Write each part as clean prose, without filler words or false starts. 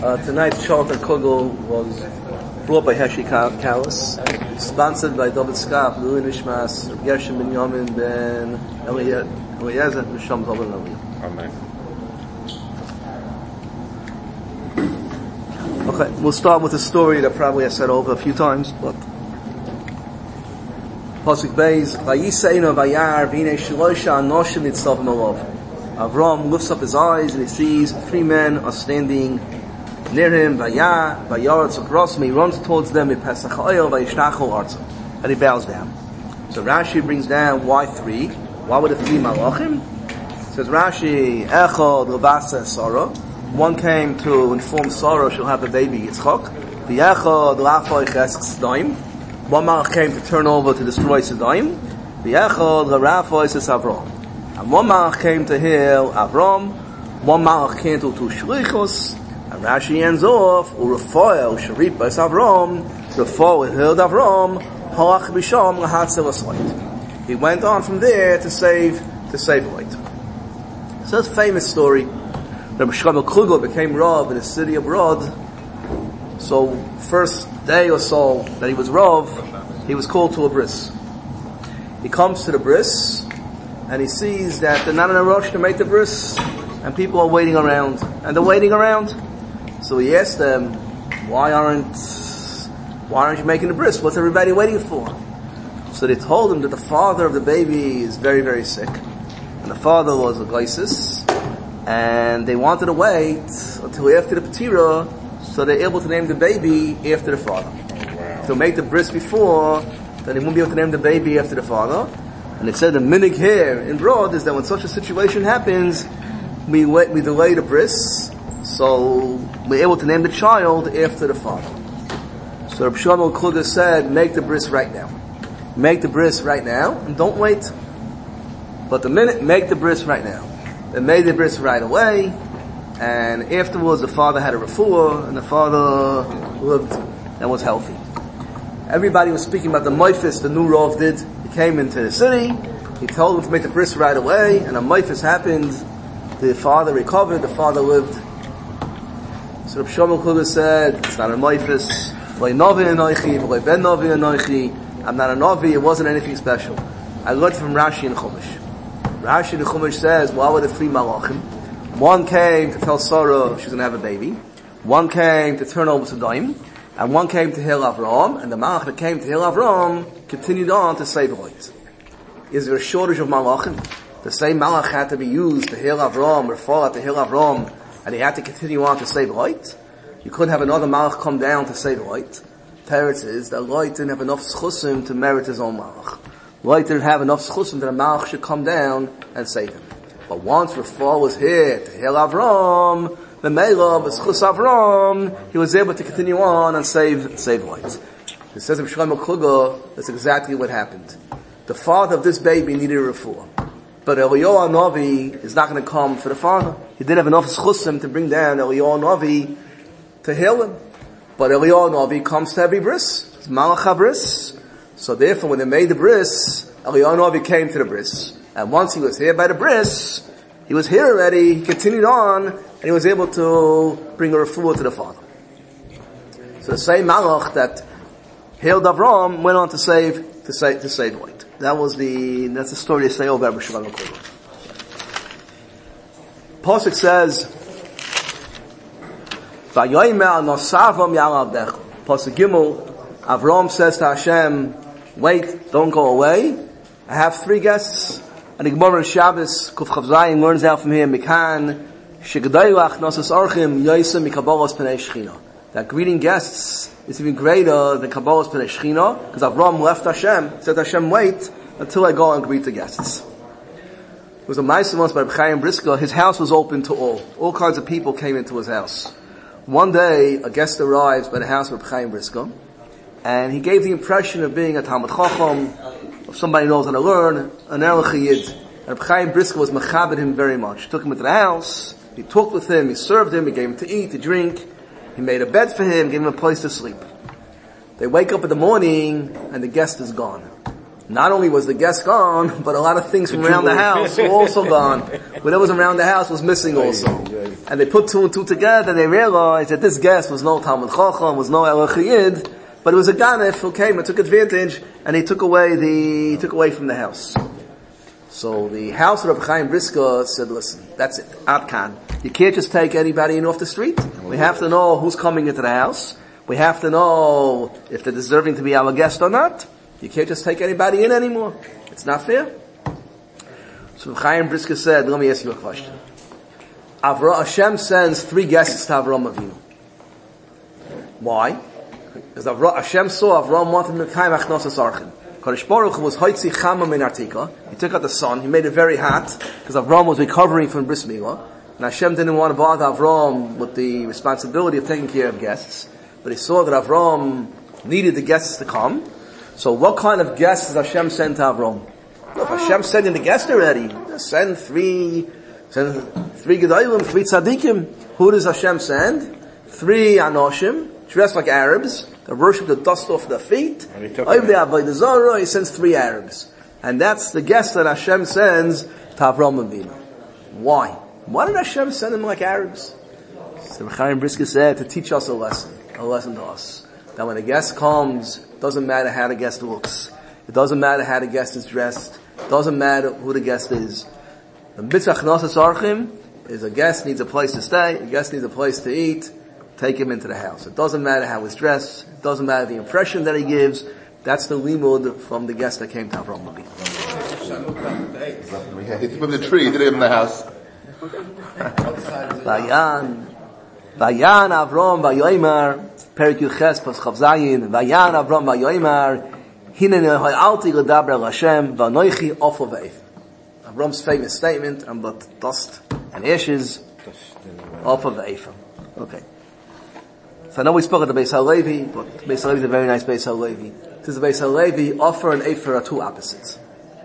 Tonight's Charlton Kugel was brought by Heshi Kalas, sponsored by David Skaf, Louis Nishmas, Gershon Ben Yamin Ben Eliezer, Misham Zolban Eliezer. Amen. Okay, we'll start with a story that probably I said over a few times, but Pasuk Beis, Vayiseinu Vayar V'nei Shloisha Anoshim Nitzavim Alav. Avram lifts up his eyes and he sees 3 men are standing near him. Vayaretz across him. He runs towards them. And he bows down. So Rashi brings down why 3? Why were the 3 malachim? Says Rashi, Echad L'basa Sarah. One came to inform Sarah she'll have a baby Yitzchak. The Echad L'afay Chesk Sdaim. One malach came to turn over to destroy Sdaim. The Echad L'rafay Ses Avram. And one malach came to heal Avram. One malach came to Shlichus. And Rashi ends off, Urafoel Sharip Bais Avram, Rafoel healed Avram, Halach Bisham Lahatzel Aslight. He went on from there to save light. So it's a famous story. Rabbi Shlomo Klugel became Rav in the city of Rod. So first day or so that he was Rav, he was called to a bris. He comes to the bris and he sees that they're not in a rush to make the bris, and people are waiting around, and they're waiting around. So he asked them, why aren't you making the bris? What's everybody waiting for? So they told him that the father of the baby is very, very sick. And the father was a geisis. And they wanted to wait until after the Petira, so they're able to name the baby after the father. If they'll make the bris before, then they won't be able to name the baby after the father. And it said the minig here in Broad is that when such a situation happens, we delay the bris, so we're able to name the child after the father. So Rabbi Shlomo Kluger said, make the bris right now. Make the bris right now, and don't wait. But the minute, make the bris right now. They made the bris right away, and afterwards the father had a refuah, and the father lived and was healthy. Everybody was speaking about the moifis the new Rav did. He came into the city, he told them to make the bris right away, and a moifis happened. The father recovered, the father lived. So Rabbi Shlomo Kluger said, it's not a moifis. I'm not a Navi, it wasn't anything special. I learned from Rashi and Chumash. Rashi and Chumash says, why were the 3 malachim? One came to tell Sarah she's going to have a baby. One came to turn over to Daim. And one came to heal Avram. And the malach that came to heal Avram continued on to save light. Is there a shortage of malachim? The same malach had to be used to heal Avram, or fall to heal Avram, and he had to continue on to save light. You couldn't have another malach come down to save light. Teretz is that light didn't have enough schusim to merit his own malach. Light didn't have enough schusim that a malach should come down and save him. But once Rafal was here to heal Avram, the Mela, b'schus Avram, he was able to continue on and save light. It says in Shlomo Kluger, that's exactly what happened. The father of this baby needed a refuah. But Eliyahu Navi is not going to come for the father. He didn't have enough schusim to bring down Eliyahu Navi to heal him. But Eliyahu Navi comes to every bris. It's Malach bris. So therefore, when they made the bris, Eliyahu Navi came to the bris. And once he was here by the bris, he was here already, he continued on, and he was able to bring a refuah to the father. So the same Malach that healed Avram went on to save light. That's the story they say over Rabbi Shlomo Kluger. Pasuk says, Vayomer nosavam yalabdecha. Pasuk Gimel, Avram says to Hashem, wait, don't go away. I have 3 guests. And the Gemara Shabbos, Kuf Chav Zayin, learns out from here, Mikan, Shegdaylach nosas orchim, Yosem mikabolos pnei Shechina. That greeting guests is even greater than Kabbalas pnei Shechina, because Avram left Hashem, said Hashem, wait until I go and greet the guests. It was a Ma'aseh once by Reb Chaim Brisker. His house was open to all. All kinds of people came into his house. One day, a guest arrives by the house of Reb Chaim Brisker, and he gave the impression of being a Talmud Chacham, of somebody who knows how to learn, an Erlich Yid. And Reb Chaim Brisker was mechabed him very much. He took him into the house, he talked with him, he served him, he gave him to eat, to drink, he made a bed for him, gave him a place to sleep. They wake up in the morning, and the guest is gone. Not only was the guest gone, but a lot of things from around the house were also gone. Whatever was around the house was missing also. And they put two and two together, and they realized that this guest was no Talmud Chacham, was no Elach Yid, but it was a Ganef who came and took advantage, and he took away from the house. So the house of Rabbi Chaim Brisker said, listen, that's it, Ad Kan. You can't just take anybody in off the street. We have to know who's coming into the house. We have to know if they're deserving to be our guest or not. You can't just take anybody in anymore. It's not fair. So Rabbi Chaim Brisker said, let me ask you a question. Hashem sends 3 guests to Avram Avinu. Why? Because Hashem saw Avram wanted Mekayim Achnosas Archim. Kadosh Baruch Hu was Hoitzi Chama Min Artika. He took out the sun. He made it very hot because Avram was recovering from Bris Milah. And Hashem didn't want to bother Avram with the responsibility of taking care of guests. But he saw that Avram needed the guests to come. So what kind of guests does Hashem send to Avram? Look, Hashem's sending the guests already. Send three Gedolim, 3 Tzadikim. Who does Hashem send? 3 Anoshim, dressed like Arabs. They worship the dust off their feet. Over the Avodah Zarah, he sends 3 Arabs. And that's the guest that Hashem sends to Avram Avinu. Why? Why did Hashem send them like Arabs? So Chaim Brisker said to teach us a lesson to us. That when a guest comes, it doesn't matter how the guest looks. It doesn't matter how the guest is dressed. It doesn't matter who the guest is. The mitzvah Achnosas Archim is a guest needs a place to stay, a guest needs a place to eat. Take him into the house. It doesn't matter how he's dressed. It doesn't matter the impression that he gives. That's the limud from the guest that came to Avram Avinu. He took him the tree, he did it in the house. Vayan Avram vayomer Perik Yuches Paschav Zayin. Vayan Avram vayomer Hineni ha'alti ledaber Hashem v'anoichi ofo ve'ef. Avram's famous statement: "I'm but dust and ashes ofo ve'ef." Okay. So I know we spoke at the Beis HaLevi, but Beis HaLevi is a very nice Beis HaLevi. This is the Beis HaLevi. Offer and Efer are 2 opposites.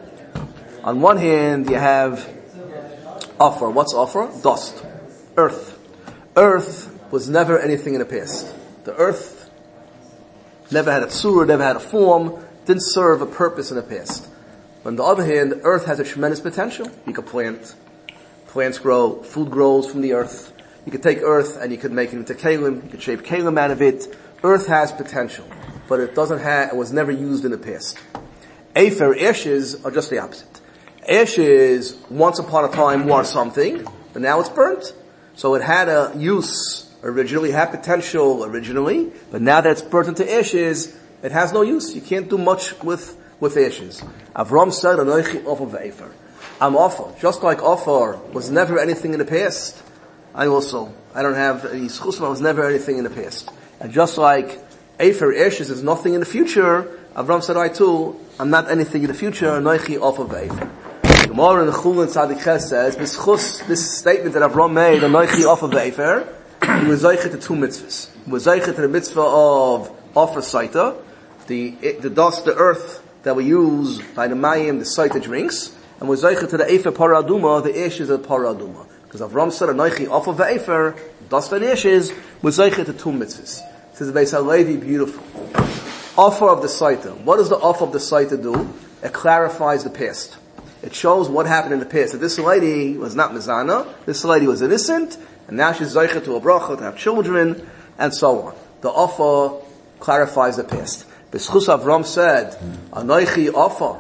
On one hand, you have offer. What's offer? Dust. Earth. Earth was never anything in the past. The earth never had a tzura, never had a form, didn't serve a purpose in the past. But on the other hand, earth has a tremendous potential. You could plant. Plants grow. Food grows from the earth. You could take earth and you could make it into kalim. You could shape kalim out of it. Earth has potential, but it was never used in the past. Afer, ashes are just the opposite. Ashes, once upon a time, were something, but now it's burnt. So it had a use originally, had potential originally, but now that it's burnt into ashes, it has no use. You can't do much with ashes. Avram said, "Anoichi offer ve'efer." I'm offer. Just like offer was never anything in the past, I don't have any schusma, I was never anything in the past. And just like Efer ashes is nothing in the future, Avram said, I too, I'm not anything in the future, Noichi off of Efer. Gemara in the Chulin Tzadik Ches says, this statement that Avram made, Noichi off of Efer, he was zeichet to 2 mitzvahs. He was zeichet to the mitzvah of Offer Saita, the dust, the earth that we use by the Mayim, the Saita drinks, and was zeichet to the Efer Paraduma, the ashes of Paraduma. Because Avram said, Anoichi off of Efer, dust and ashes, was zeichet to 2 mitzvahs. This is Beis HaLevi, beautiful. Offer of the Saita. What does the offer of the Saita do? It clarifies the past. It shows what happened in the past. That this lady was not Mizana, this lady was innocent, and now she's zeichet to a bracha, to have children, and so on. The offer clarifies the past. B'schus Avram said, Anoichi offer.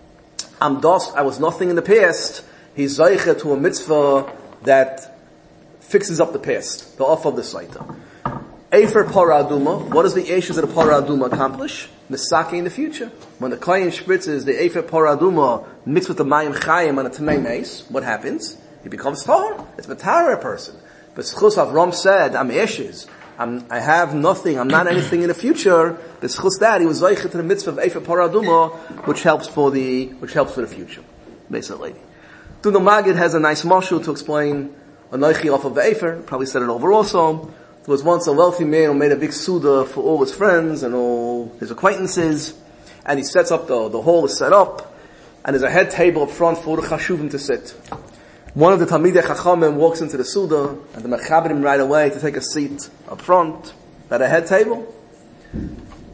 I'm dust, I was nothing in the past. He's zeichet to a mitzvah that fixes up the past, the offer of the Saita. Efer Paraduma, what does the ashes of the Paraduma accomplish? Misake in the future. When the Kohen spritzes the Efer Paraduma mixed with the Mayim Chayim on a Tamei Meis, what happens? He becomes Tar. It's Matara a person. But Schus Avram said, I'm ashes. I have nothing. I'm not anything in the future. But Schus that, he was zeichet to the mitzvah of Efer Paraduma, which helps for the future. Basically. Duno Magid has a nice mashal to explain Anoichi off of Efer. Probably said it over also. There was once a wealthy man who made a big suda for all his friends and all his acquaintances, and he sets up the hall is set up, and there's a head table up front for the chashuvim to sit. One of the Talmidei Chachamim walks into the suda, and the mechaberim right away to take a seat up front at a head table.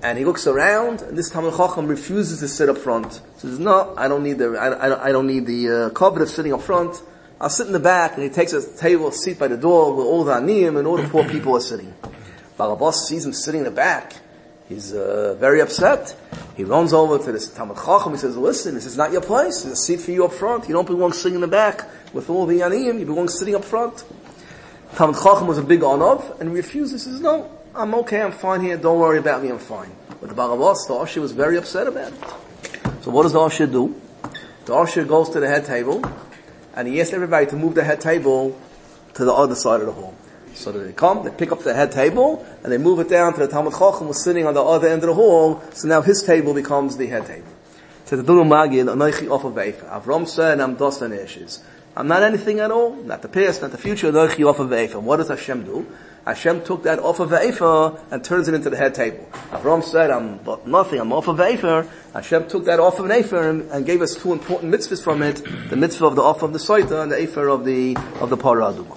And he looks around, and this Talmid Chacham refuses to sit up front. He says, no, I don't need the covet of sitting up front. I'll sit in the back. And he takes a table, a seat by the door where all the aniyim and all the poor people are sitting. Balabas sees him sitting in the back. He's very upset. He runs over to this Talmid Chacham. He says, listen, this is not your place. There's a seat for you up front. You don't belong sitting in the back with all the aniyim. You belong sitting up front. Talmid Chacham was a big honov, and he refuses. He says, no, I'm okay, I'm fine here, don't worry about me, I'm fine. But the Balabas, the Osher, was very upset about it. So what does the Osher do? The Osher goes to the head table, and he asks everybody to move the head table to the other side of the hall. So they come, they pick up the head table, and they move it down to the Talmid Chacham who's sitting on the other end of the hall, so now his table becomes the head table. So the Dunu Magid, Anoichi Ofa Veifa. Avram said, I'm dust and ashes. I'm not anything at all, not the past, not the future, Anoichi Ofa Veifa. What does Hashem do? Hashem took that off of Veifa and turns it into the head table. Avram said, I'm nothing, I'm off of Veifa. Hashem took that off of an Eifer and gave us two important mitzvahs from it, the mitzvah of the off of the Soita and the Eifer of the Parah Aduma.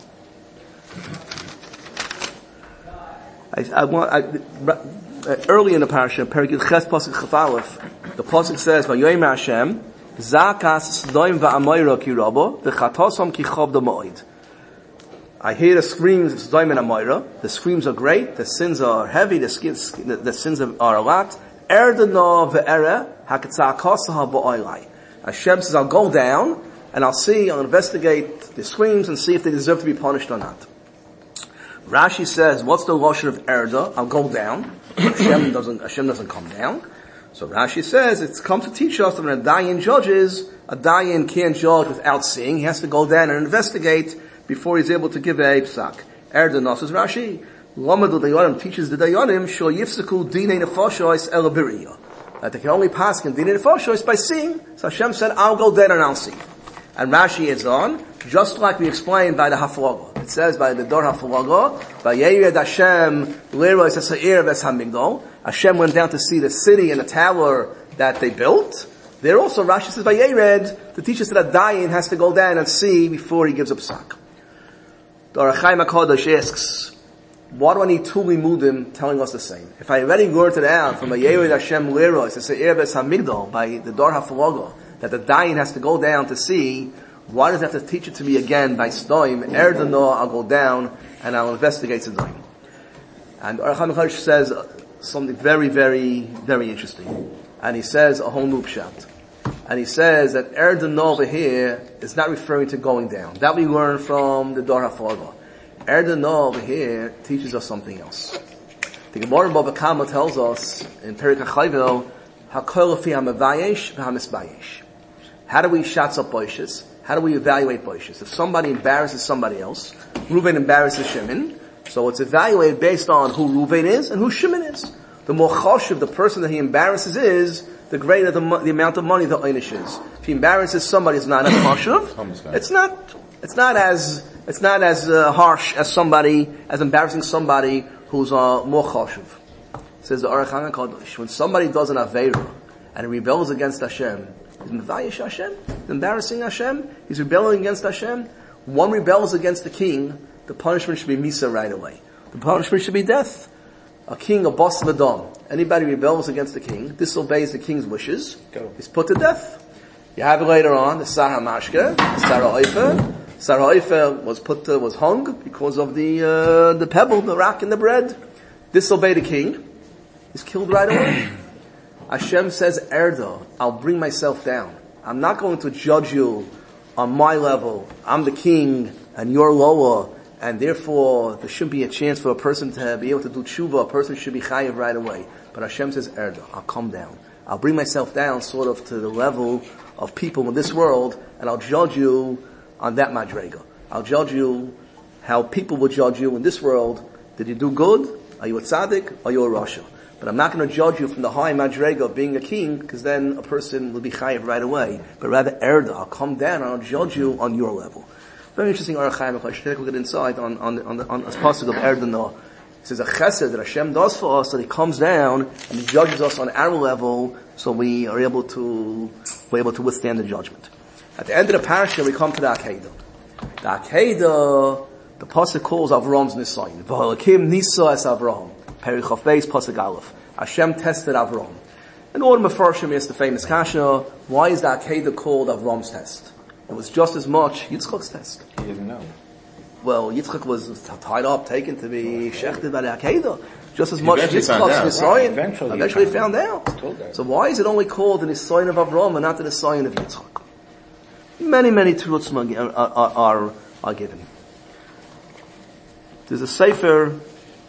Early in the parasha, Perikid Ches Pasuk Chaf Aleph, the Pasuk says, Vayomer Hashem, Zakas Sdoim va'amayra ki rabo, v'chatasom ki chavda ma'od. I hear the screams of Sodom and Amorah. The screams are great. The sins are heavy. The sins are a lot. Hashem says, I'll go down and I'll investigate the screams and see if they deserve to be punished or not. Rashi says, what's the lashon of Erda? I'll go down. Hashem doesn't come down. So Rashi says, it's come to teach us that when a dayan judges, a dayan can't judge without seeing. He has to go down and investigate before he's able to give a psak. Erda says Rashi, Lamadu Dayanim teaches the Dayanim, Shol Yifsaku Dinei Nefoshois El Abiriyah. That they can only pass in Dinei Nefoshois by seeing. So Hashem said, I'll go down and I'll see. And Rashi is on, just like we explained by the Haflaga. It says by the Dor Haflaga, Vayered Hashem Lerois Esa'ir Ves HaMigdal. Hashem went down to see the city and the tower that they built. There also Rashi says by Yered to teach us that a dayan has to go down and see before he gives a psak. The Ohr HaChaim HaKadosh asks, why do I need two limudim telling us the same? If I already learned it out from a Yered Hashem Lerois, it's a Ereves HaMigdal by the Dor HaFalaga, that the dayan has to go down to see, why does it have to teach it to me again by Sdoim? Erdano, I'll go down and I'll investigate Sdoim. And Ohr HaChaim HaKadosh says something very, very, very interesting. And he says a whole new pshat. And he says that Erdano over here is not referring to going down. That we learn from the Dor HaFalaga. Erdano over here teaches us something else. The Gemara in Bava Kama tells us in Perek HaChayvel, HaKol Lefi HaMevayesh v'HaMisbayesh. How do we shatz up boishes? How do we evaluate boishes? If somebody embarrasses somebody else, Reuven embarrasses Shimon, so it's evaluated based on who Reuven is and who Shimon is. The more choshev the person that he embarrasses is, the greater the amount of money the einish is. If he embarrasses somebody, it's not as choshev. It's not as harsh as embarrassing somebody who's more choshev. Says the Ohr HaChaim HaKadosh, when somebody does an aveira and he rebels against Hashem, he's mevayesh Hashem, he's embarrassing Hashem, he's rebelling against Hashem. One rebels against the king, the punishment should be misa right away. The punishment should be death. A king, a boss of Adam. Anybody rebels against the king, disobeys the king's wishes, is put to death. You have it later on, the Sarah Mashke, the Sarah Oifer. Sarah Oifer was hung because of the pebble, the rock in the bread. Disobey the king, he's killed right away. Hashem says, Erda, I'll bring myself down. I'm not going to judge you on my level. I'm the king and you're lower, and therefore there shouldn't be a chance for a person to be able to do tshuva. A person should be chayiv right away. But Hashem says, Erda, I'll come down. I'll bring myself down sort of to the level of people in this world, and I'll judge you on that madrega. I'll judge you how people will judge you in this world. Did you do good? Are you a tzaddik? Are you a rasha? But I'm not going to judge you from the high madrega of being a king, because then a person will be chayiv right away. But rather, Erda, I'll come down and I'll judge you on your level. Very interesting Ohr HaChaim HaKadosh. Take a look at inside on this pasuk of Erdano. It says a chesed that Hashem does for us, that He comes down and He judges us on our level, so we are able to withstand the judgment. At the end of the parasha, we come to the Akedah. The Akedah, the pasuk calls Avram's Nisayin. V'halakim Nisa es Avram. Perich Chaf Beis pasuk Aleph. Hashem tested Avram. And all the Mefarshim is the famous kasha, why is the Akedah called Avram's test? It was just as much Yitzchak's test. He didn't know. Well, Yitzchak was tied up, taken to be shechted by the Akedah. Just as much Eventually Yitzchak's found out. Nisayon. Eventually found out. So why is it only called the Nisayon of Avram and not the Nisayon of Yitzchak? Many terutzim are given. There's a sefer,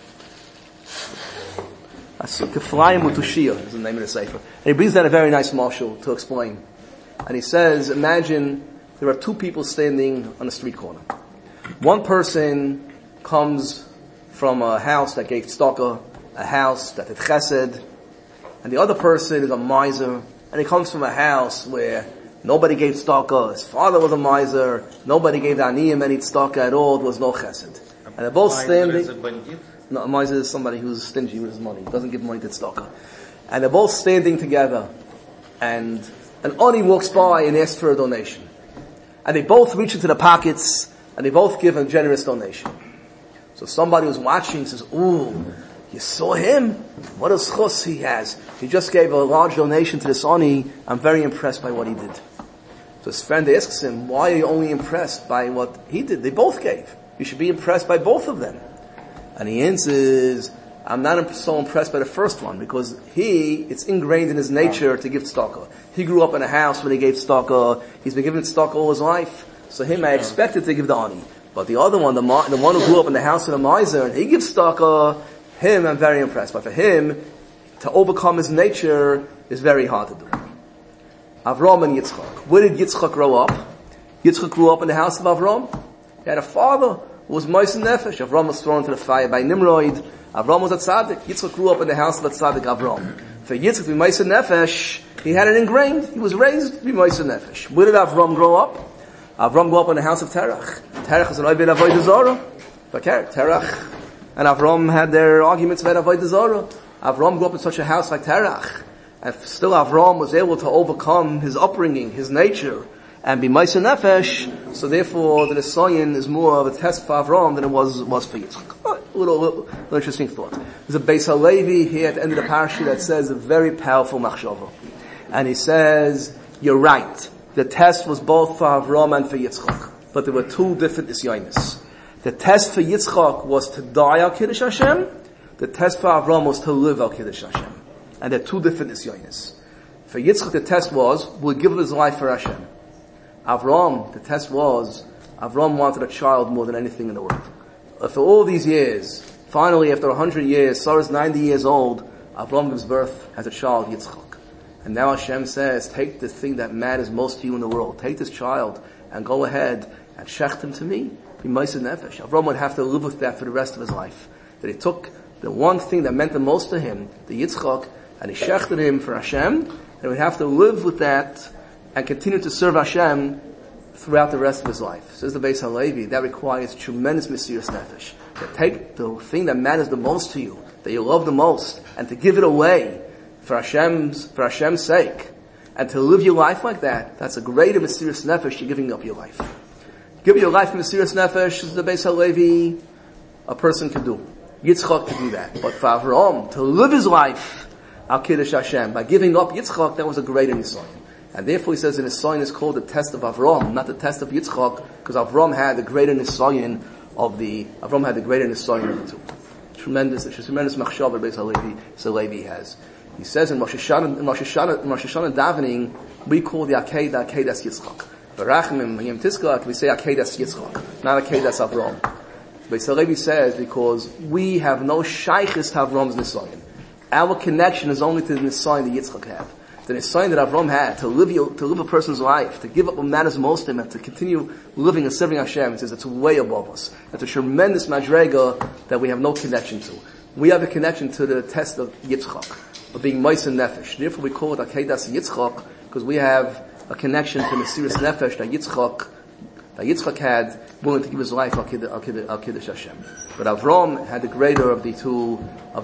Keflayim Utushia is the name of the sefer. And he brings down a very nice marshal to explain. And he says, imagine there are two people standing on a street corner. One person comes from a house that gave tzedakah, a house that did chesed, and the other person is a miser, and he comes from a house where nobody gave tzedakah, his father was a miser, nobody gave the aniyim any tzedakah at all, there was no chesed. And they're both standing. No, a miser is somebody who's stingy with his money, doesn't give money to tzedakah. And they're both standing together, and an ani walks by and asks for a donation. And they both reach into the pockets, and they both give a generous donation. So somebody who's watching says, ooh, you saw him? What a schus he has. He just gave a large donation to this ani. I'm very impressed by what he did. So his friend asks him, why are you only impressed by what he did? They both gave. You should be impressed by both of them. And he answers, I'm not so impressed by the first one, because it's ingrained in his nature to give tzedakah. He grew up in a house where they gave tzedakah. He's been giving tzedakah all his life. So him, I expected to give the ani. But the other one, the one who grew up in the house of the miser, and he gives tzedakah, him I'm very impressed. But for him, to overcome his nature is very hard to do. Avram and Yitzchak. Where did Yitzchak grow up? Yitzchak grew up in the house of Avram. He had a father who was Moisen Nefesh. Avram was thrown into the fire by Nimrod. Avram was a tzaddik. Yitzchak grew up in the house of a tzaddik Avram. For Yitzchak to be Moisen Nefesh, he had it ingrained. He was raised to be Moisen Nefesh. Where did Avram grow up? Avram grew up in the house of Terach. Terach is an Oived Avodah Zarah. Terach and Avram had their arguments about Avodah Zarah. Avram grew up in such a house like Terach. And still Avram was able to overcome his upbringing, his nature, and be Moisen Nefesh. So therefore, the Nisayon is more of a test for Avram than it was for Yitzchak. A little interesting thought. There's a Beis HaLevi here at the end of the parasha that says a very powerful machshava. And he says, you're right. The test was both for Avram and for Yitzchak. But there were two different nisyonis. The test for Yitzchak was to die al Kiddush Hashem. The test for Avram was to live al Kiddush Hashem. And they're two different nisyonis. For Yitzchak, the test was, will he give his life for Hashem? Avram, the test was, Avram wanted a child more than anything in the world. For all these years, finally after 100 years, Sarah's 90 years old, Avram gives birth as a child, Yitzchak. And now Hashem says, take the thing that matters most to you in the world. Take this child and go ahead and shecht him to me. Be Moisen Nefesh. Avram would have to live with that for the rest of his life. That he took the one thing that meant the most to him, the Yitzchak, and he shechted him for Hashem, and he would have to live with that and continue to serve Hashem throughout the rest of his life. Says the Beis HaLevi, that requires tremendous Mesiras Nefesh. To take the thing that matters the most to you, that you love the most, and to give it away for Hashem's sake, and to live your life like that, that's a greater Mesiras Nefesh, you're giving up your life. Give your life in Mesiras Nefesh, as the Beis HaLevi, a person can do. Yitzchak can do that. But for Avram, to live his life, al Kiddush Hashem, by giving up Yitzchak, that was a greater Nisayon. And therefore he says the Nisayon is called the test of Avram, not the test of Yitzchak, because Avram had the greater Nisayon of the two. Tremendous machshava Beis HaLevi has. He says in Rosh Hashanah davening, we call the Akedah Yitzchak. Barachim Yom Tizkar, we say Akedas Yitzchak, not Akedas Avram. Beis HaLevi says because we have no shaykhis to Avram's Nisayon. Our connection is only to the Nisayon that Yitzchak had. The Nisayon that Avram had to live a person's life, to give up what matters most to him, and to continue living and serving Hashem. He says it's way above us. It's a tremendous madrega that we have no connection to. We have a connection to the test of Yitzchak, of being Moisen Nefesh. Therefore we call it Akedas Yitzchak, because we have a connection to Mesiras Nefesh that Yitzchak had, willing to give his life al Kiddush Hashem. But Avram had the greater of the two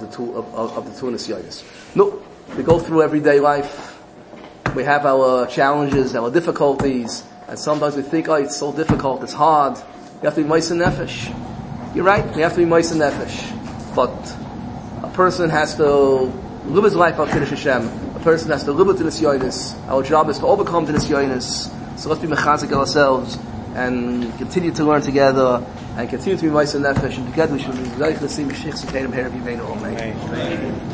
Nisyonis. No, we go through everyday life. We have our challenges, our difficulties, and sometimes we think, oh, it's so difficult, it's hard. You have to be Moisen Nefesh. You're right, you have to be Moisen Nefesh. But a person has to Lubba is life of Kiddush Hashem. A person has to lubba to Nisyonis. Our job is to overcome the Nisyonis. So let's be mechazik ourselves and continue to learn together and continue to be Ma'aseh Nefesh, and together we should be very Chasim B'Shich Tzedekeinim Here B'Yimeinu Amen.